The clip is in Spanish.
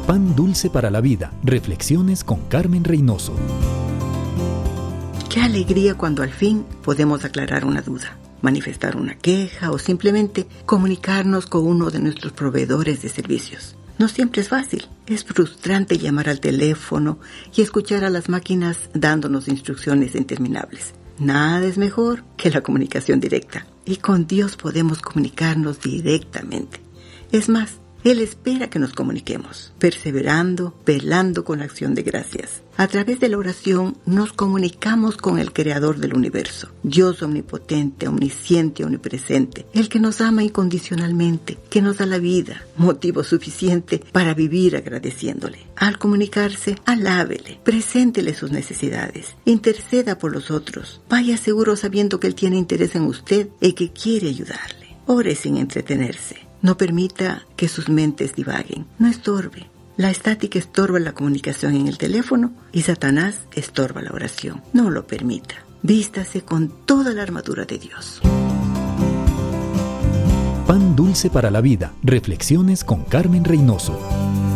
Pan dulce para la vida. Reflexiones con Carmen Reynoso. Qué alegría cuando al fin podemos aclarar una duda, manifestar una queja o simplemente comunicarnos con uno de nuestros proveedores de servicios. No siempre es fácil. Es frustrante llamar al teléfono y escuchar a las máquinas dándonos instrucciones interminables. Nada es mejor que la comunicación directa. Y con Dios podemos comunicarnos directamente. Es más, Él espera que nos comuniquemos, perseverando, velando con acción de gracias. A través de la oración nos comunicamos con el Creador del universo, Dios omnipotente, omnisciente, omnipresente, el que nos ama incondicionalmente, que nos da la vida, motivo suficiente para vivir agradeciéndole. Al comunicarse, alábele, preséntele sus necesidades, interceda por los otros, vaya seguro sabiendo que Él tiene interés en usted y que quiere ayudarle. Ore sin entretenerse. No permita que sus mentes divaguen. No estorbe. La estática estorba la comunicación en el teléfono y Satanás estorba la oración. No lo permita. Vístase con toda la armadura de Dios. Pan dulce para la vida. Reflexiones con Carmen Reynoso.